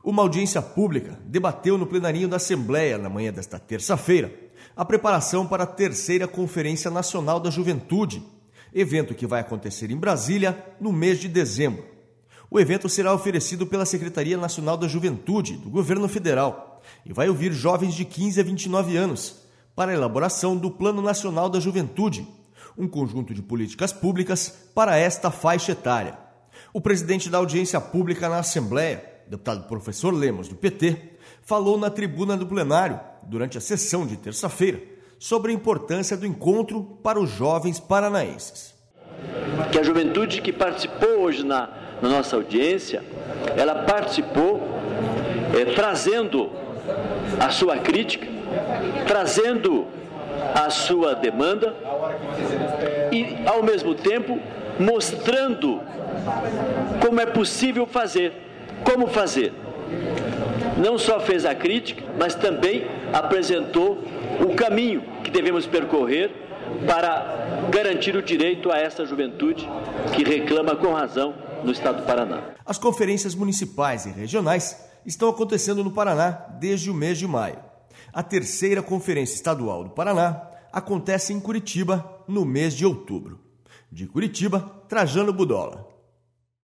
Uma audiência pública debateu no plenarinho da Assembleia, na manhã desta terça-feira, a preparação para a terceira Conferência Nacional da Juventude, evento que vai acontecer em Brasília no mês de dezembro. O evento será oferecido pela Secretaria Nacional da Juventude, do Governo Federal, e vai ouvir jovens de 15 a 29 anos para a elaboração do Plano Nacional da Juventude, um conjunto de políticas públicas para esta faixa etária. O presidente da audiência pública na Assembleia, deputado professor Lemos, do PT, falou na tribuna do plenário, durante a sessão de terça-feira, sobre a importância do encontro para os jovens paranaenses. Que a juventude que participou hoje na nossa audiência, ela participou trazendo a sua crítica, trazendo a sua demanda e, ao mesmo tempo, mostrando como é possível fazer, como fazer. Não só fez a crítica, mas também apresentou o caminho que devemos percorrer para garantir o direito a essa juventude que reclama com razão no estado do Paraná. As conferências municipais e regionais estão acontecendo no Paraná desde o mês de maio. A terceira Conferência Estadual do Paraná acontece em Curitiba no mês de outubro. De Curitiba, Trajano Budola.